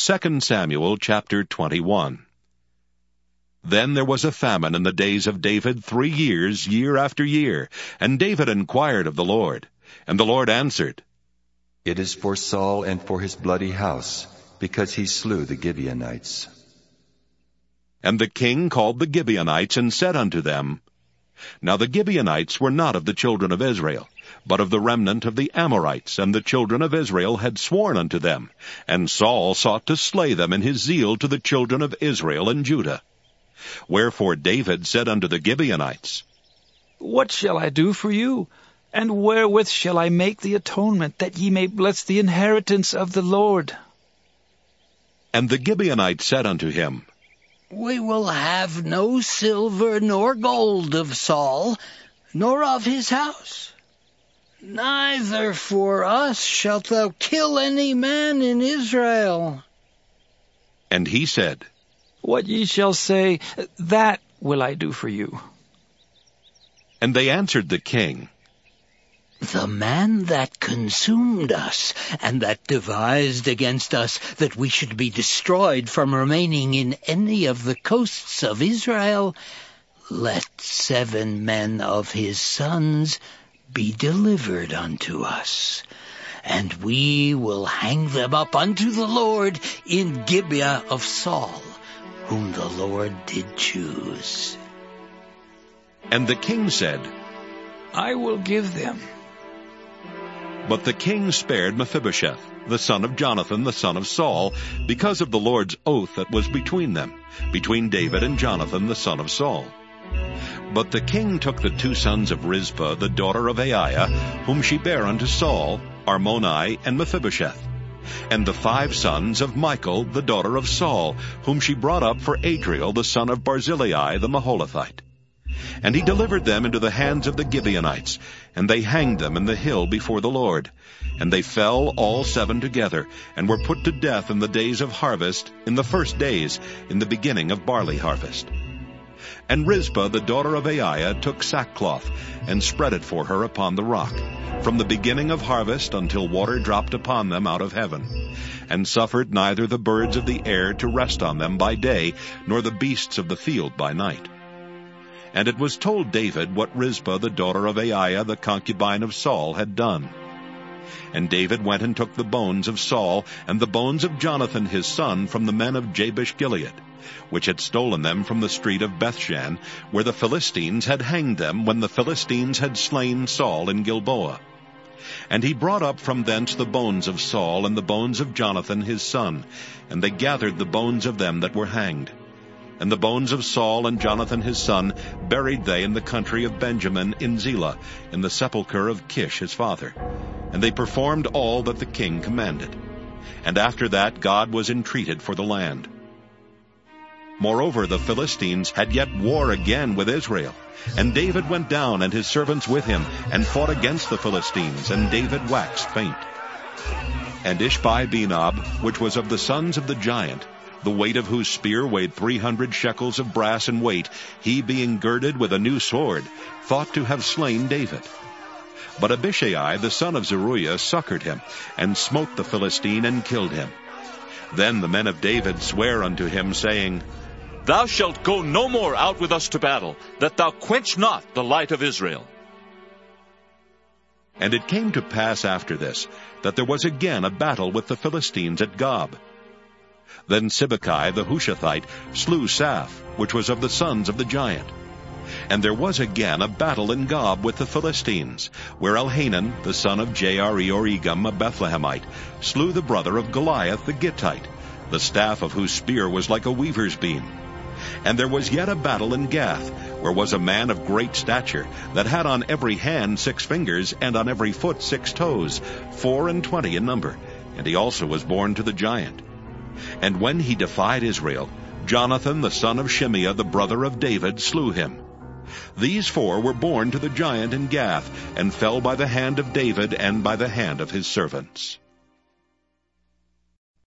2 Samuel chapter 21. Then there was a famine in the days of David 3 years, year after year, and David inquired of the Lord. And the Lord answered, It is for Saul and for his bloody house, because he slew the Gibeonites. And the king called the Gibeonites and said unto them, Now the Gibeonites were not of the children of Israel, but of the remnant of the Amorites, and the children of Israel had sworn unto them, and Saul sought to slay them in his zeal to the children of Israel and Judah. Wherefore David said unto the Gibeonites, What shall I do for you? And wherewith shall I make the atonement, that ye may bless the inheritance of the Lord? And the Gibeonites said unto him, We will have no silver nor gold of Saul, nor of his house. Neither for us shalt thou kill any man in Israel. And he said, What ye shall say, that will I do for you. And they answered the king, The man that consumed us, and that devised against us that we should be destroyed from remaining in any of the coasts of Israel, let 7 men of his sons be delivered unto us, and we will hang them up unto the Lord in Gibeah of Saul, whom the Lord did choose. And the king said, I will give them. But the king spared Mephibosheth, the son of Jonathan, the son of Saul, because of the Lord's oath that was between them, between David and Jonathan, the son of Saul. But the king took the 2 sons of Rizpah, the daughter of Aiah, whom she bare unto Saul, Armoni and Mephibosheth, and the 5 sons of Michal, the daughter of Saul, whom she brought up for Adriel, the son of Barzillai, the Maholathite. And he delivered them into the hands of the Gibeonites, and they hanged them in the hill before the Lord. And they fell all 7 together, and were put to death in the days of harvest, in the first days, in the beginning of barley harvest. And Rizpah the daughter of Aiah took sackcloth, and spread it for her upon the rock, from the beginning of harvest until water dropped upon them out of heaven, and suffered neither the birds of the air to rest on them by day, nor the beasts of the field by night. And it was told David what Rizpah the daughter of Aiah, the concubine of Saul, had done. And David went and took the bones of Saul, and the bones of Jonathan his son, from the men of Jabesh-Gilead, which had stolen them from the street of Bethshan, where the Philistines had hanged them, when the Philistines had slain Saul in Gilboa. And he brought up from thence the bones of Saul, and the bones of Jonathan his son, and they gathered the bones of them that were hanged. And the bones of Saul and Jonathan his son buried they in the country of Benjamin in Zelah, in the sepulchre of Kish his father. And they performed all that the king commanded. And after that God was entreated for the land. Moreover, the Philistines had yet war again with Israel. And David went down, and his servants with him, and fought against the Philistines, and David waxed faint. And Ishbi-Benob, which was of the sons of the giant, the weight of whose spear weighed 300 shekels of brass in weight, he being girded with a new sword, thought to have slain David. But Abishai the son of Zeruiah succored him, and smote the Philistine, and killed him. Then the men of David sware unto him, saying, Thou shalt go no more out with us to battle, that thou quench not the light of Israel. And it came to pass after this, that there was again a battle with the Philistines at Gob. Then Sibbecai the Hushathite slew Saph, which was of the sons of the giant. And there was again a battle in Gob with the Philistines, where Elhanan, the son of Jaare-Oregim, a Bethlehemite, slew the brother of Goliath the Gittite, the staff of whose spear was like a weaver's beam. And there was yet a battle in Gath, where was a man of great stature, that had on every hand 6 fingers, and on every foot 6 toes, 24 in number, and he also was born to the giant. And when he defied Israel, Jonathan the son of Shimeah, the brother of David, slew him. These 4 were born to the giant in Gath, and fell by the hand of David and by the hand of his servants.